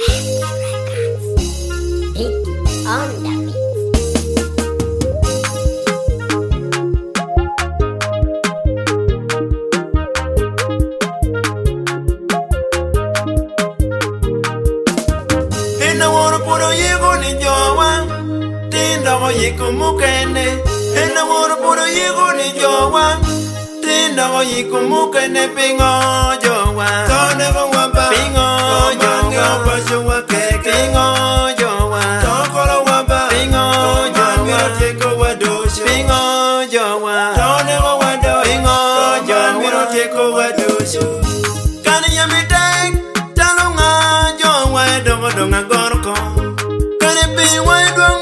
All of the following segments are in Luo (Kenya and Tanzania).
Yikumukene, ena moro puro yiguni jowa. Tinda go yikumukene pingo jowa. Tone go wamba pingo jowa. Pashuwa keke pingo jowa. Tokolo wamba pingo jowa. Teko wadoshi pingo jowa. Tone go wando pingo jowa. Teko wadoshi. Kani yamitek talunga jowa. Dongo donga gorko. Kani piwa idwang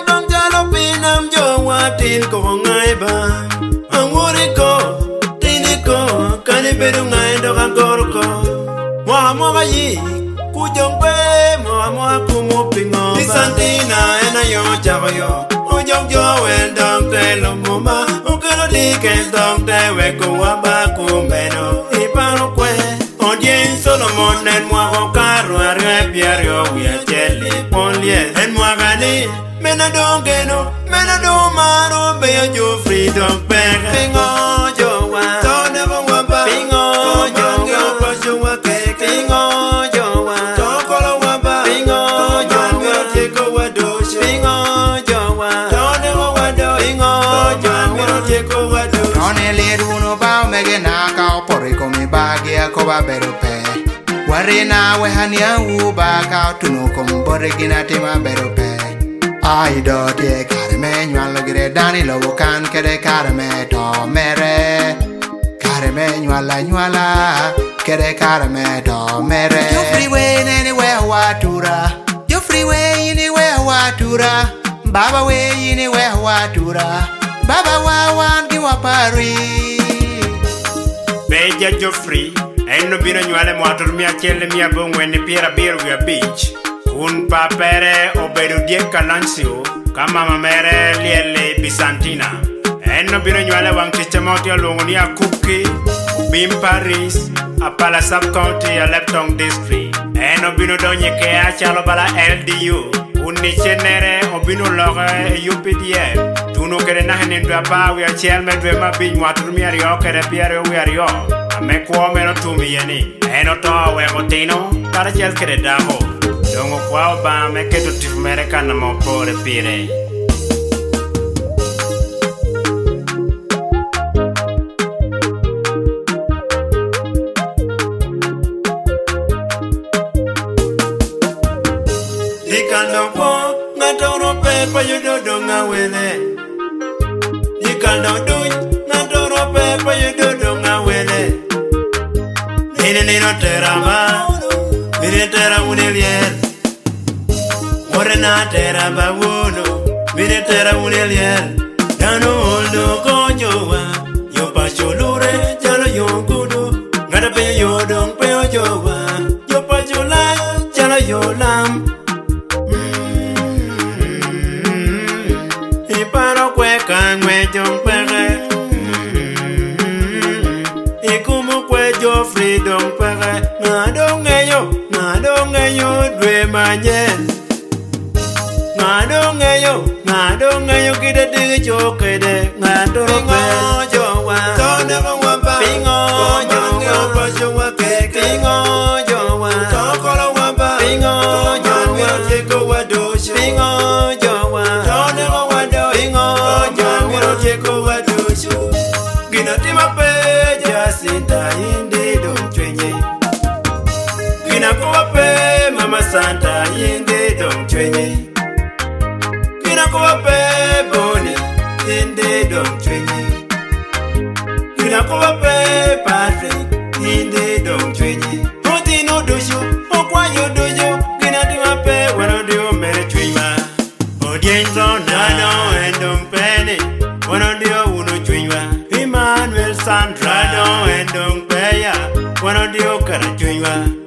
tin ko ngai ba anguri ko tini ko kani beru ngai do ka gorko mo ga yi ku jongbe mo ku mo pingo Santina ena yo chavo yo o jong jo el dong te lo mo ma o que lo di que dong te we ko wa ba ku meno I paro kwe o dien Solomon en mo ko karo arre pierio wi a chele ponlie en mo gani mena dongeno mena do maro be yo freedom pega pingo jowa to never wamba pingo jowa pashuwa ke pingo jowa to kolo wamba pingo jowa teko wadoshi pingo jowa to never wando pingo jowa teko wadoshi one leruno ba mege na ka opori komi bagia ko ba bero pe warina we hania u ba ka tuno kom borigina tima bero pe ai do te karme nyalo gire dani lo kan kede karme to mere karme nyala kede karme to mere you freeway anywhere watura you freeway anywhere watura baba we anywhere watura baba wa wan gi wapari beja jo free eno bino nyale motor mi achele mi abongwe ni piera biru ya beach un papere obedo die Kalancio kama mamere liele Bisantina eno bino nyale wang chiche moti alongo ni a Kuki Bim Paris a pala sub-county a Leptong district eno bino donye ke a chalo bala LDU un ni chenere obino loge UPDF tuno kere nahene ndwa pa wi a chel medwe mabiny watur mi ario kere piero wi ario ame kuo meno tumi yeni eno to we motino para chel kere daho dongo kwao ba me keto tif mere kana mo pore pire Nikando po ngatoro pe pa yudo donga wele Nikando duny ngatoro pe pa yudo donga wele Nino terama Mire tera unelier Ore na tera bawono Mire tera unelier Dano oldo kojowa Yo pa cholure Jalo yo kudu Ngada pe yo dong pe ojowa Yo pa cholai Jalo yo lam Iparo kwe kangwe jong pere Ikumu kwe jo freedom pere Ngadongeyo dwe manyen Ngadongeyo kide digi chokede Ngadoro pingo jowa Tone wamba pingo jowa Pashuwa keke pingo jowa Tokolo wamba pingo jowa Teko wadoshi pingo jowa Tone wando pingo jowa Teko wadoshi Gina tima peja sinta indi dong chwenye Gina kuwa pe mama santa indi dong chwenye Gina kuwa pe boni indi dong chwenye Gina kuwa pe Patrick indi dong chwenye Oti no dosho, okwa yo dosho Gina tima pe wano dio mere chwenye Odienzo nano endong pene Wano dio uno chwenye Emmanuel Sandra no endong peya Wano dio kara chwenye